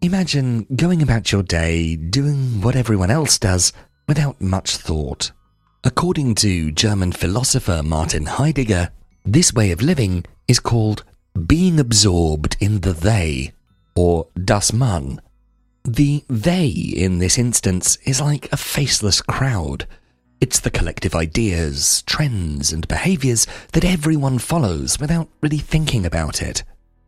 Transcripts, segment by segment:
Imagine going about your day doing what everyone else does without much thought. According to German philosopher Martin Heidegger, this way of living is called being absorbed in the they, or das Man. The they in this instance is like a faceless crowd. It's the collective ideas, trends, and behaviours that everyone follows without really thinking about it.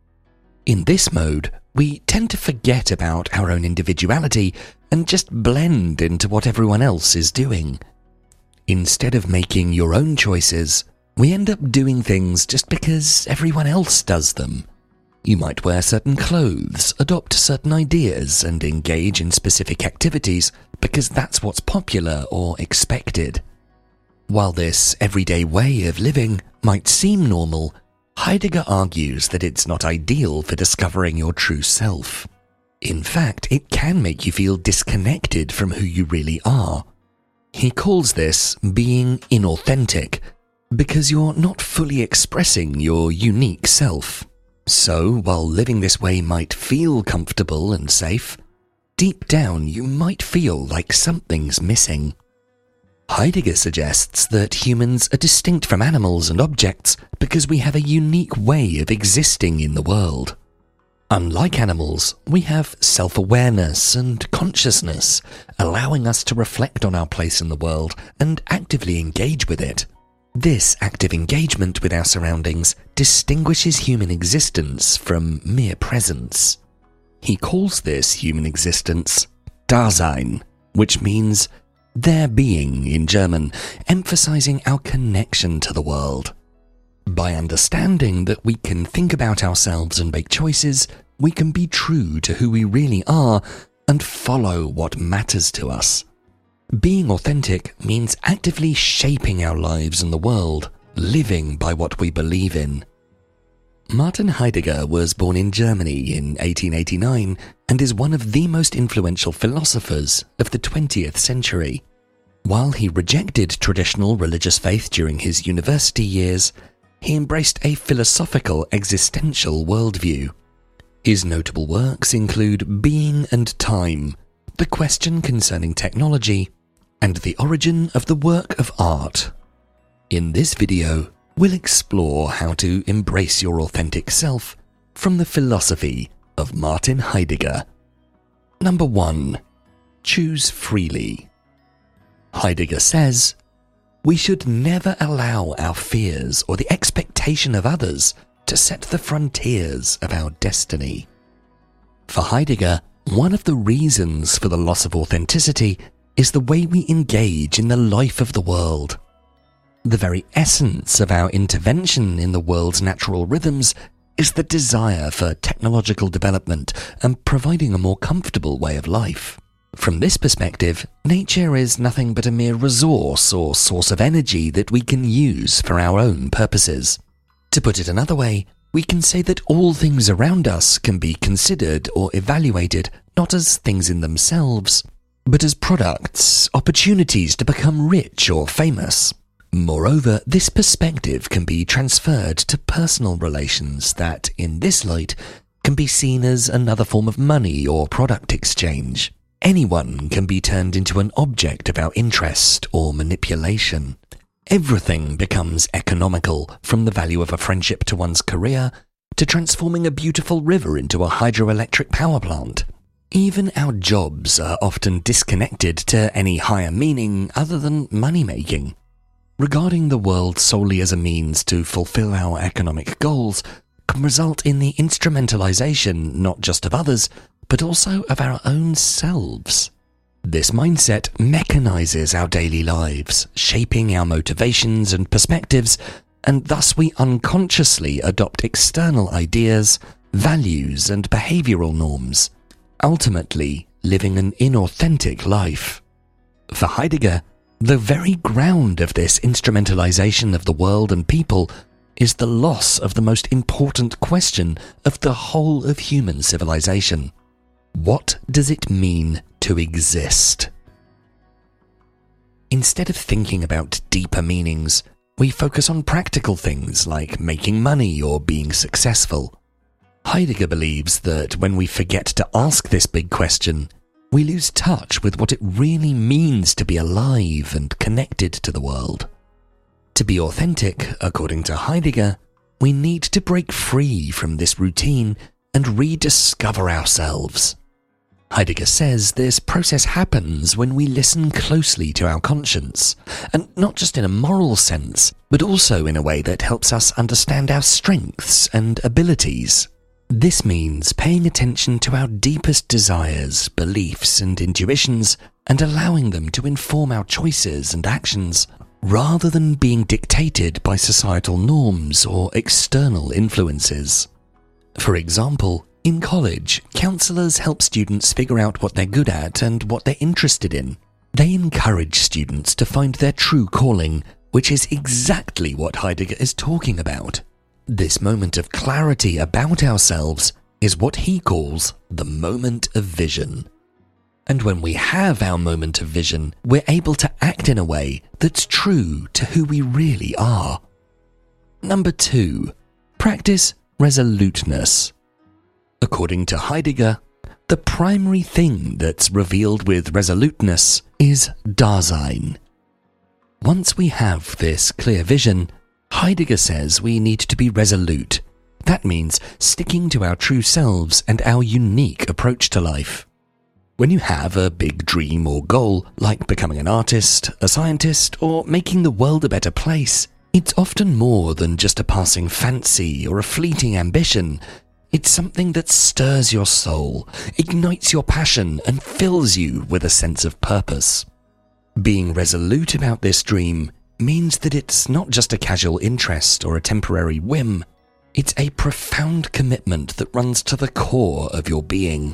In this mode, we tend to forget about our own individuality and just blend into what everyone else is doing. Instead of making your own choices, we end up doing things just because everyone else does them. You might wear certain clothes, adopt certain ideas, and engage in specific activities because that's what's popular or expected. While this everyday way of living might seem normal, Heidegger argues that it's not ideal for discovering your true self. In fact, it can make you feel disconnected from who you really are. He calls this being inauthentic, because you're not fully expressing your unique self. So, while living this way might feel comfortable and safe, deep down you might feel like something's missing. Heidegger suggests that humans are distinct from animals and objects because we have a unique way of existing in the world. Unlike animals, we have self-awareness and consciousness, allowing us to reflect on our place in the world and actively engage with it. This active engagement with our surroundings distinguishes human existence from mere presence. He calls this human existence Dasein, which means their being in German, emphasizing our connection to the world. By understanding that we can think about ourselves and make choices, we can be true to who we really are and follow what matters to us. Being authentic means actively shaping our lives and the world, living by what we believe in. Martin Heidegger was born in Germany in 1889 and is one of the most influential philosophers of the 20th century. While he rejected traditional religious faith during his university years, he embraced a philosophical existential worldview. His notable works include Being and Time, The Question Concerning Technology, and The Origin of the Work of Art. In this video, we'll explore how to embrace your authentic self from the philosophy of Martin Heidegger. Number 1. Choose freely. Heidegger says, we should never allow our fears or the expectation of others to set the frontiers of our destiny. For Heidegger, one of the reasons for the loss of authenticity is the way we engage in the life of the world. The very essence of our intervention in the world's natural rhythms is the desire for technological development and providing a more comfortable way of life. From this perspective, nature is nothing but a mere resource or source of energy that we can use for our own purposes. To put it another way, we can say that all things around us can be considered or evaluated not as things in themselves, but as products, opportunities to become rich or famous. Moreover, this perspective can be transferred to personal relations that, in this light, can be seen as another form of money or product exchange. Anyone can be turned into an object of our interest or manipulation. Everything becomes economical, from the value of a friendship to one's career, to transforming a beautiful river into a hydroelectric power plant. Even our jobs are often disconnected to any higher meaning other than money-making. Regarding the world solely as a means to fulfill our economic goals can result in the instrumentalization not just of others, but also of our own selves. This mindset mechanizes our daily lives, shaping our motivations and perspectives, and thus we unconsciously adopt external ideas, values, and behavioral norms, ultimately living an inauthentic life. For Heidegger, the very ground of this instrumentalization of the world and people is the loss of the most important question of the whole of human civilization. What does it mean to exist? Instead of thinking about deeper meanings, we focus on practical things like making money or being successful. Heidegger believes that when we forget to ask this big question, we lose touch with what it really means to be alive and connected to the world. To be authentic, according to Heidegger, we need to break free from this routine and rediscover ourselves. Heidegger says this process happens when we listen closely to our conscience, and not just in a moral sense, but also in a way that helps us understand our strengths and abilities. This means paying attention to our deepest desires, beliefs, and intuitions, and allowing them to inform our choices and actions, rather than being dictated by societal norms or external influences. For example, in college, counselors help students figure out what they're good at and what they're interested in. They encourage students to find their true calling, which is exactly what Heidegger is talking about. This moment of clarity about ourselves is what he calls the moment of vision. And when we have our moment of vision, we're able to act in a way that's true to who we really are. Number 2, practice resoluteness. According to Heidegger, the primary thing that's revealed with resoluteness is Dasein. Once we have this clear vision, Heidegger says we need to be resolute. That means sticking to our true selves and our unique approach to life. When you have a big dream or goal, like becoming an artist, a scientist, or making the world a better place, it's often more than just a passing fancy or a fleeting ambition. It's something that stirs your soul, ignites your passion, and fills you with a sense of purpose. Being resolute about this dream means that it's not just a casual interest or a temporary whim. It's a profound commitment that runs to the core of your being.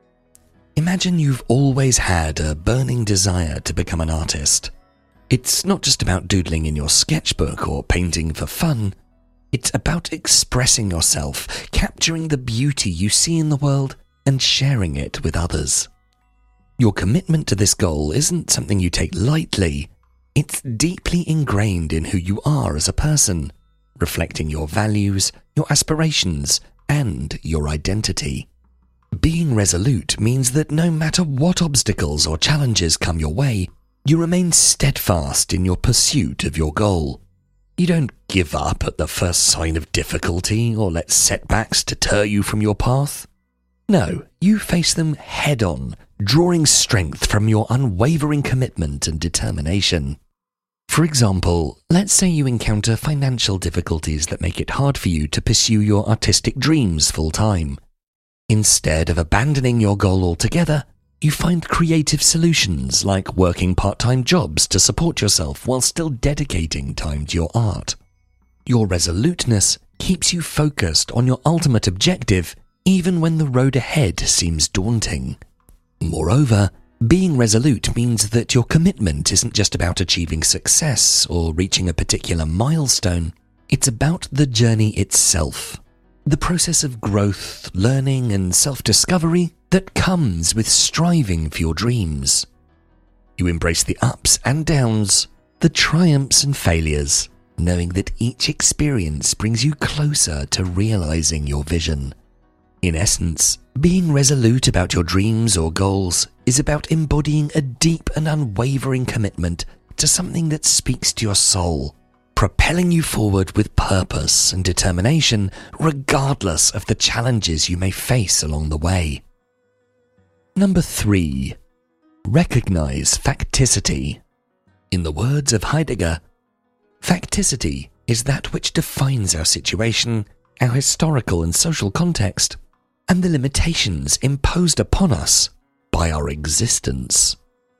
Imagine you've always had a burning desire to become an artist. It's not just about doodling in your sketchbook or painting for fun. It's about expressing yourself, capturing the beauty you see in the world, and sharing it with others. Your commitment to this goal isn't something you take lightly. It's deeply ingrained in who you are as a person, reflecting your values, your aspirations, and your identity. Being resolute means that no matter what obstacles or challenges come your way, you remain steadfast in your pursuit of your goal. You don't give up at the first sign of difficulty or let setbacks deter you from your path. No, you face them head-on, drawing strength from your unwavering commitment and determination. For example, let's say you encounter financial difficulties that make it hard for you to pursue your artistic dreams full-time. Instead of abandoning your goal altogether, you find creative solutions like working part-time jobs to support yourself while still dedicating time to your art. Your resoluteness keeps you focused on your ultimate objective even when the road ahead seems daunting. Moreover, being resolute means that your commitment isn't just about achieving success or reaching a particular milestone. It's about the journey itself. The process of growth, learning, and self-discovery that comes with striving for your dreams. You embrace the ups and downs, the triumphs and failures, knowing that each experience brings you closer to realizing your vision. In essence, being resolute about your dreams or goals is about embodying a deep and unwavering commitment to something that speaks to your soul, propelling you forward with purpose and determination regardless of the challenges you may face along the way. Number 3. Recognize facticity. In the words of Heidegger, facticity is that which defines our situation, our historical and social context, and the limitations imposed upon us by our existence.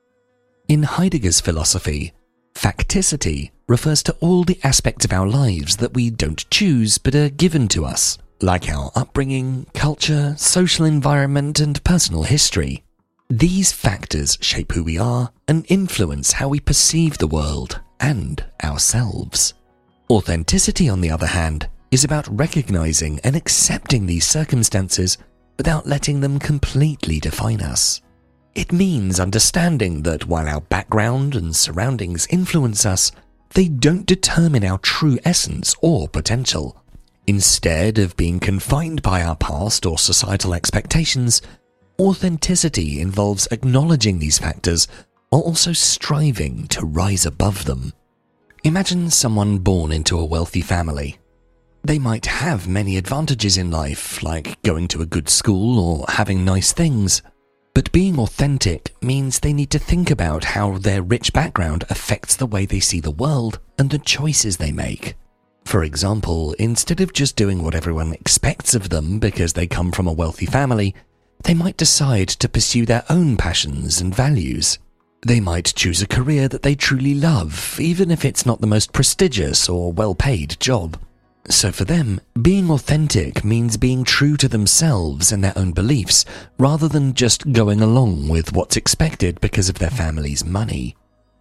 In Heidegger's philosophy, facticity refers to all the aspects of our lives that we don't choose but are given to us, like our upbringing, culture, social environment, and personal history. These factors shape who we are and influence how we perceive the world and ourselves. Authenticity, on the other hand, is about recognizing and accepting these circumstances without letting them completely define us. It means understanding that while our background and surroundings influence us, they don't determine our true essence or potential. Instead of being confined by our past or societal expectations, authenticity involves acknowledging these factors while also striving to rise above them. Imagine someone born into a wealthy family. They might have many advantages in life, like going to a good school or having nice things. But being authentic means they need to think about how their rich background affects the way they see the world and the choices they make. For example, instead of just doing what everyone expects of them because they come from a wealthy family, they might decide to pursue their own passions and values. They might choose a career that they truly love, even if it's not the most prestigious or well-paid job. So for them, being authentic means being true to themselves and their own beliefs, rather than just going along with what's expected because of their family's money.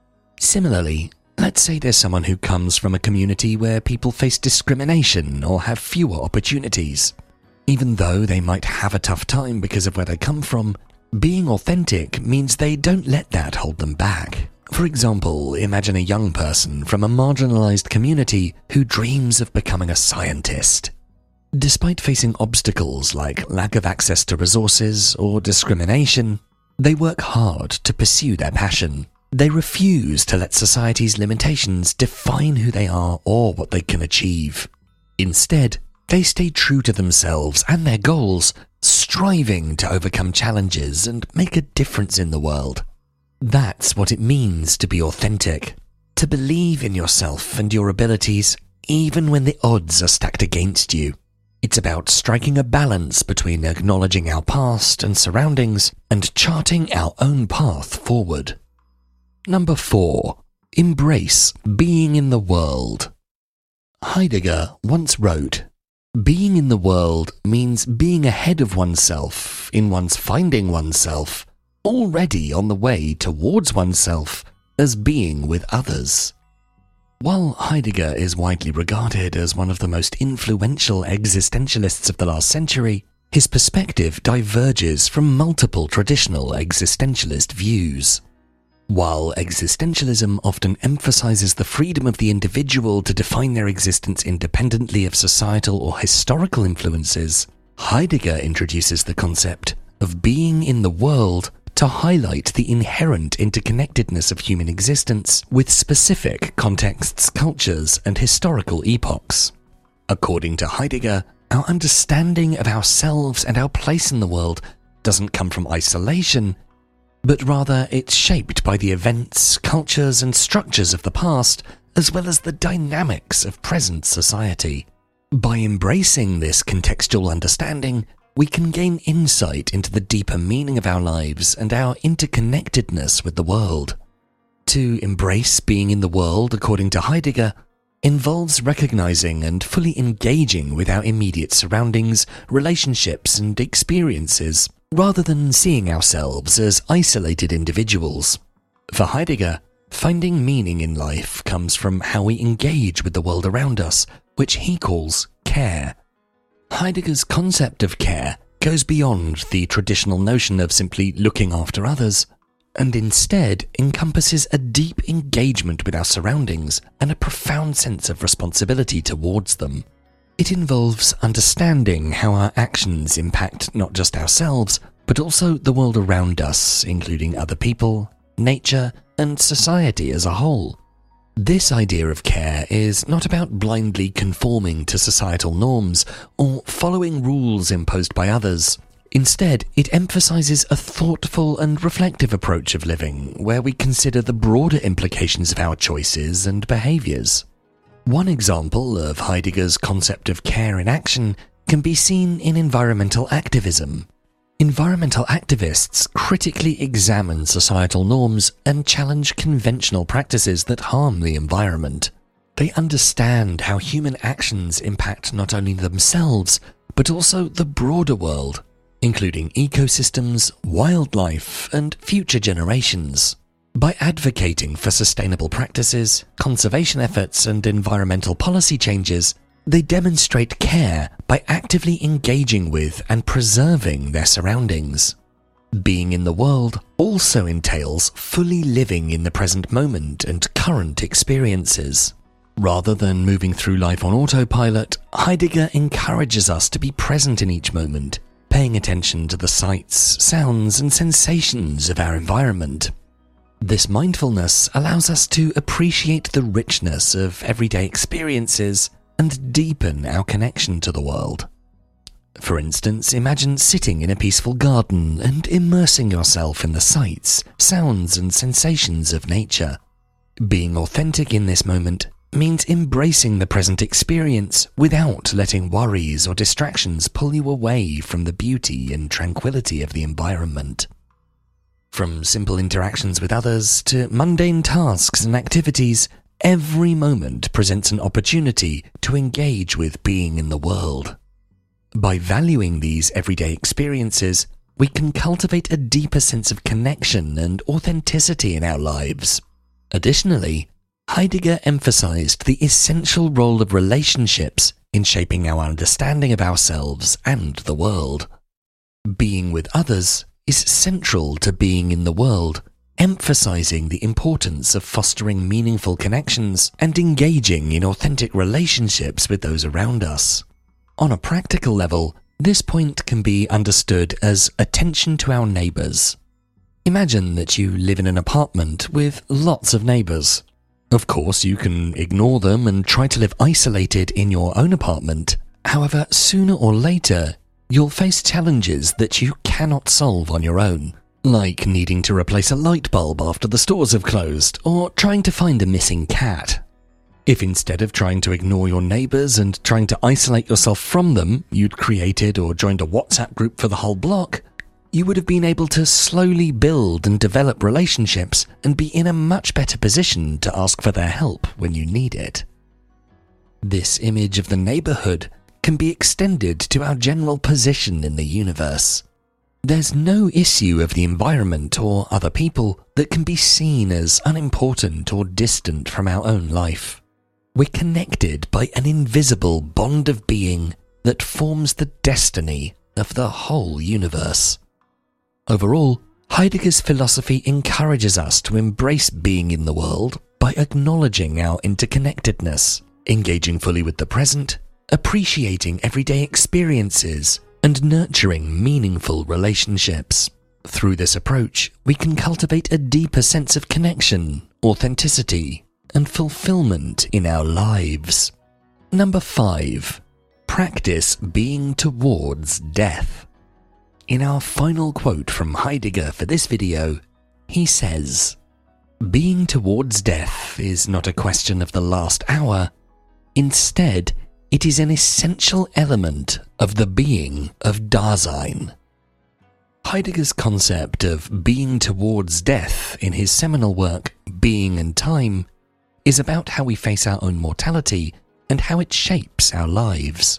Similarly, let's say there's someone who comes from a community where people face discrimination or have fewer opportunities. Even though they might have a tough time because of where they come from, being authentic means they don't let that hold them back. For example, imagine a young person from a marginalized community who dreams of becoming a scientist. Despite facing obstacles like lack of access to resources or discrimination, they work hard to pursue their passion. They refuse to let society's limitations define who they are or what they can achieve. Instead, they stay true to themselves and their goals, striving to overcome challenges and make a difference in the world. That's what it means to be authentic, to believe in yourself and your abilities, even when the odds are stacked against you. It's about striking a balance between acknowledging our past and surroundings and charting our own path forward. Number 4. Embrace being in the world. Heidegger once wrote, "Being in the world means being ahead of oneself in one's finding oneself, already on the way towards oneself as being with others." While Heidegger is widely regarded as one of the most influential existentialists of the last century, his perspective diverges from multiple traditional existentialist views. While existentialism often emphasizes the freedom of the individual to define their existence independently of societal or historical influences, Heidegger introduces the concept of being in the world to highlight the inherent interconnectedness of human existence with specific contexts, cultures, and historical epochs. According to Heidegger, our understanding of ourselves and our place in the world doesn't come from isolation, but rather it's shaped by the events, cultures, and structures of the past, as well as the dynamics of present society. By embracing this contextual understanding, we can gain insight into the deeper meaning of our lives and our interconnectedness with the world. To embrace being in the world, according to Heidegger, involves recognizing and fully engaging with our immediate surroundings, relationships, and experiences, rather than seeing ourselves as isolated individuals. For Heidegger, finding meaning in life comes from how we engage with the world around us, which he calls care. Heidegger's concept of care goes beyond the traditional notion of simply looking after others, and instead encompasses a deep engagement with our surroundings and a profound sense of responsibility towards them. It involves understanding how our actions impact not just ourselves, but also the world around us, including other people, nature, and society as a whole. This idea of care is not about blindly conforming to societal norms or following rules imposed by others. Instead, it emphasizes a thoughtful and reflective approach of living, where we consider the broader implications of our choices and behaviors. One example of Heidegger's concept of care in action can be seen in environmental activism. Environmental activists critically examine societal norms and challenge conventional practices that harm the environment. They understand how human actions impact not only themselves, but also the broader world, including ecosystems, wildlife, and future generations. By advocating for sustainable practices, conservation efforts, and environmental policy changes, they demonstrate care by actively engaging with and preserving their surroundings. Being in the world also entails fully living in the present moment and current experiences. Rather than moving through life on autopilot, Heidegger encourages us to be present in each moment, paying attention to the sights, sounds, and sensations of our environment. This mindfulness allows us to appreciate the richness of everyday experiences and deepen our connection to the world. For instance, imagine sitting in a peaceful garden and immersing yourself in the sights, sounds, and sensations of nature. Being authentic in this moment means embracing the present experience without letting worries or distractions pull you away from the beauty and tranquility of the environment. From simple interactions with others to mundane tasks and activities, every moment presents an opportunity to engage with being in the world. By valuing these everyday experiences, we can cultivate a deeper sense of connection and authenticity in our lives. Additionally, Heidegger emphasized the essential role of relationships in shaping our understanding of ourselves and the world. Being with others is central to being in the world, emphasizing the importance of fostering meaningful connections and engaging in authentic relationships with those around us. On a practical level, this point can be understood as attention to our neighbors. Imagine that you live in an apartment with lots of neighbors. Of course, you can ignore them and try to live isolated in your own apartment. However, sooner or later, you'll face challenges that you cannot solve on your own, like needing to replace a light bulb after the stores have closed, or trying to find a missing cat. If instead of trying to ignore your neighbors and trying to isolate yourself from them, you'd created or joined a WhatsApp group for the whole block, you would have been able to slowly build and develop relationships and be in a much better position to ask for their help when you need it. This image of the neighborhood can be extended to our general position in the universe. There's no issue of the environment or other people that can be seen as unimportant or distant from our own life. We're connected by an invisible bond of being that forms the destiny of the whole universe. Overall, Heidegger's philosophy encourages us to embrace being in the world by acknowledging our interconnectedness, engaging fully with the present, appreciating everyday experiences, and nurturing meaningful relationships. Through this approach, we can cultivate a deeper sense of connection, authenticity, and fulfillment in our lives. Number 5. Practice being towards death. In our final quote from Heidegger for this video, he says, "Being towards death is not a question of the last hour. Instead, it is an essential element of the being of Dasein." Heidegger's concept of being towards death in his seminal work, Being and Time, is about how we face our own mortality and how it shapes our lives.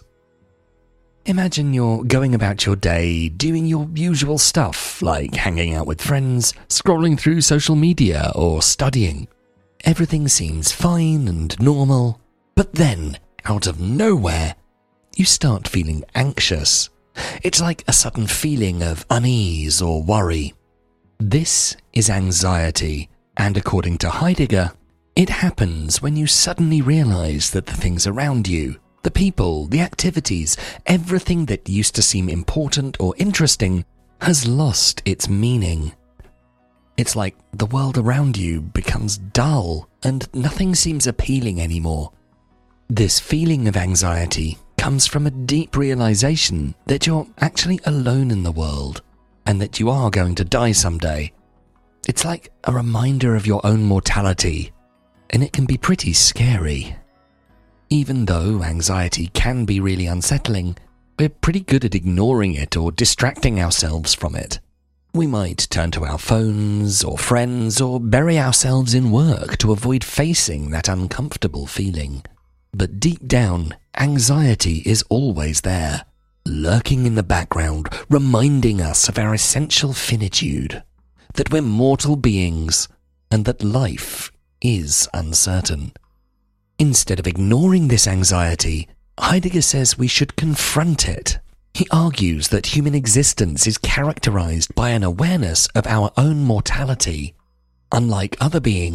Imagine you're going about your day doing your usual stuff like hanging out with friends, scrolling through social media, or studying. Everything seems fine and normal, but then, out of nowhere, you start feeling anxious. It's like a sudden feeling of unease or worry. This is anxiety, and according to Heidegger, it happens when you suddenly realize that the things around you, the people, the activities, everything that used to seem important or interesting has lost its meaning. It's like the world around you becomes dull and nothing seems appealing anymore. This feeling of anxiety comes from a deep realization that you're actually alone in the world and that you are going to die someday. It's like a reminder of your own mortality, and it can be pretty scary. Even though anxiety can be really unsettling, we're pretty good at ignoring it or distracting ourselves from it. We might turn to our phones or friends or bury ourselves in work to avoid facing that uncomfortable feeling. But deep down, anxiety is always there, lurking in the background, reminding us of our essential finitude, that we're mortal beings and that life is uncertain. Instead of ignoring this anxiety, Heidegger says we should confront it. He argues that human existence is characterized by an awareness of our own mortality. Unlike other beings,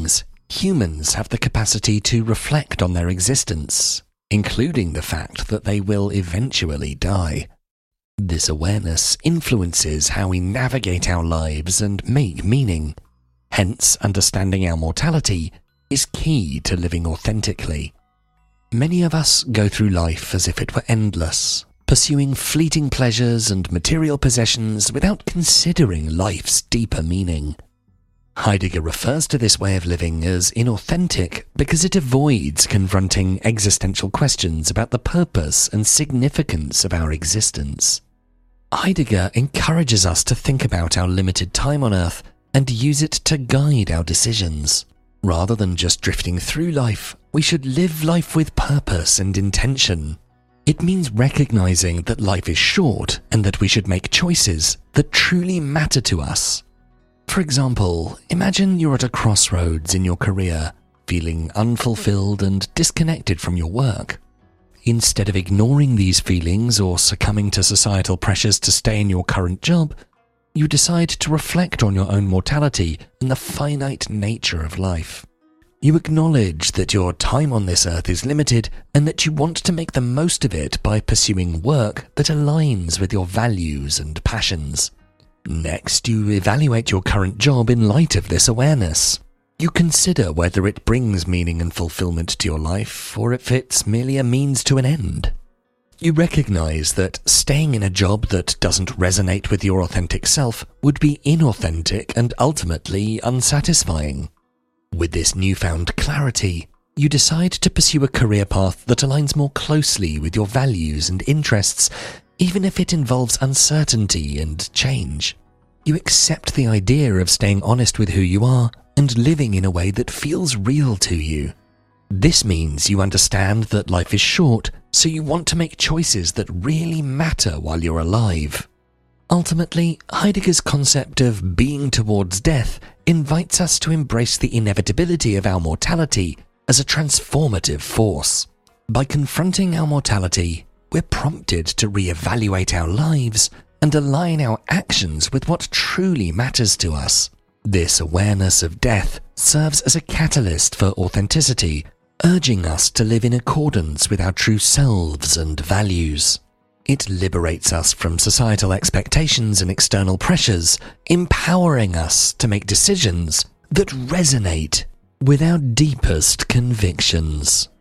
Humans have the capacity to reflect on their existence, including the fact that they will eventually die. This awareness influences how we navigate our lives and make meaning. Hence, understanding our mortality is key to living authentically. Many of us go through life as if it were endless, pursuing fleeting pleasures and material possessions without considering life's deeper meaning. Heidegger refers to this way of living as inauthentic because it avoids confronting existential questions about the purpose and significance of our existence. Heidegger encourages us to think about our limited time on Earth and use it to guide our decisions. Rather than just drifting through life, we should live life with purpose and intention. It means recognizing that life is short and that we should make choices that truly matter to us. For example, imagine you're at a crossroads in your career, feeling unfulfilled and disconnected from your work. Instead of ignoring these feelings or succumbing to societal pressures to stay in your current job, you decide to reflect on your own mortality and the finite nature of life. You acknowledge that your time on this earth is limited and that you want to make the most of it by pursuing work that aligns with your values and passions. Next, you evaluate your current job in light of this awareness. You consider whether it brings meaning and fulfillment to your life, or if it's merely a means to an end. You recognize that staying in a job that doesn't resonate with your authentic self would be inauthentic and ultimately unsatisfying. With this newfound clarity, you decide to pursue a career path that aligns more closely with your values and interests, even if it involves uncertainty and change. You accept the idea of staying honest with who you are and living in a way that feels real to you. This means you understand that life is short, so you want to make choices that really matter while you're alive. Ultimately, Heidegger's concept of being towards death invites us to embrace the inevitability of our mortality as a transformative force. By confronting our mortality, we're prompted to reevaluate our lives and align our actions with what truly matters to us. This awareness of death serves as a catalyst for authenticity, urging us to live in accordance with our true selves and values. It liberates us from societal expectations and external pressures, empowering us to make decisions that resonate with our deepest convictions.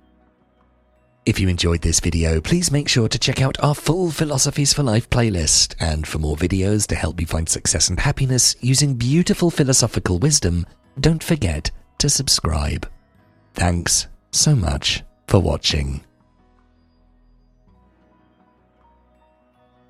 If you enjoyed this video, please make sure to check out our full Philosophies for Life playlist, and for more videos to help you find success and happiness using beautiful philosophical wisdom, don't forget to subscribe. Thanks so much for watching.